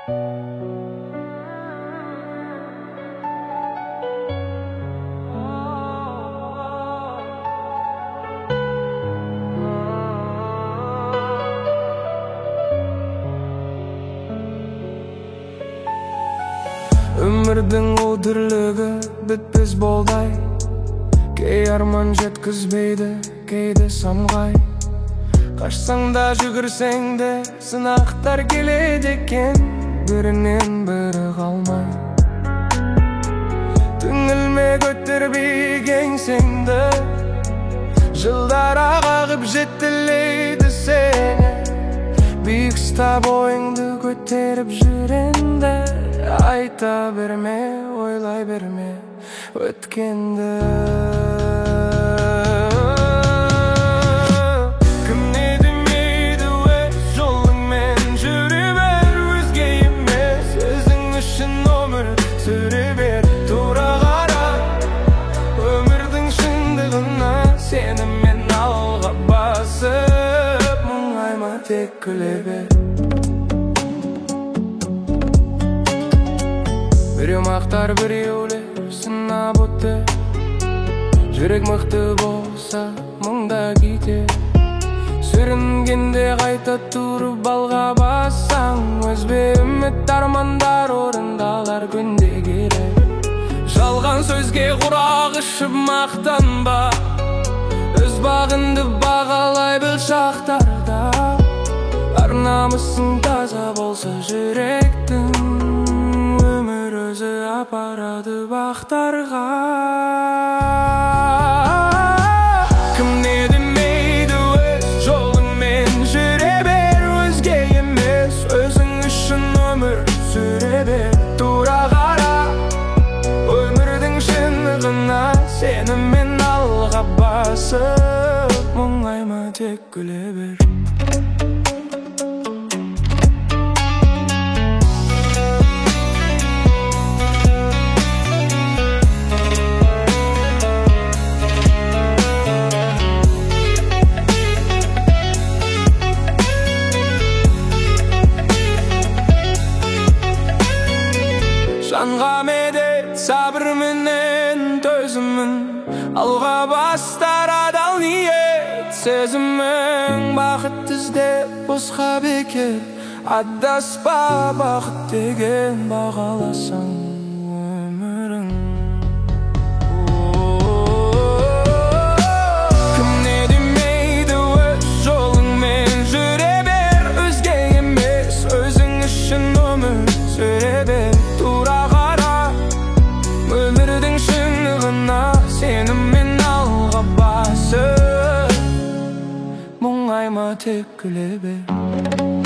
Өмірдің өтірлігі бітпес болдай, кей арман жеткізбейді, кейде самғай. Қашсаң да жүгірсең де сынақтар келеді екен, бірінен бірі қалмай. Түңілме, көтербей кеңсеңді, жылдар ағып жетілейді сені. Биік ұстап ойыңды көтеріп жүренді, айта берме, ойлай берме өткенді. Кім не демейді өз жолыңмен жүре бер, өзге емес, өзің үшін өмір сүре бер. Тура қара өмірдің шындығына, сенімен алға басып, мұңайма, тек күле бер. Біреу мақтар, біреулер сынап өтті, жүрек мықты болса мұңда кетер. Сүрінгенде қайта тұрып алға бассаң, өзбе үміт армандар орындалар күнде керек. Жалған сөзге құрақ ішіп мақтанба, өз бағыңды бағалай біл шақтарда. Ар намысың таза болса жүректің, өзі апарады бақтарға. Кім не демейді өз жолыңмен жүре бер, өзге емес, өзің үшін өмір сүре бер. Тура қара өмірдің шындығына, сенімен алға басып, мұңайма, тек күле бер. Жанға медет сабырменен төзімін, алға бастар адал ниет сезімің. Бақыт іздеп босқа бекер адаспа, бақыт деген бағаласаң өмірің. Кім не демейді өз жолыңмен жүре бер, өзге емес, өзің үшін өмір сүре бер. Сенімен алға басып, мұңайма, тек күле бер.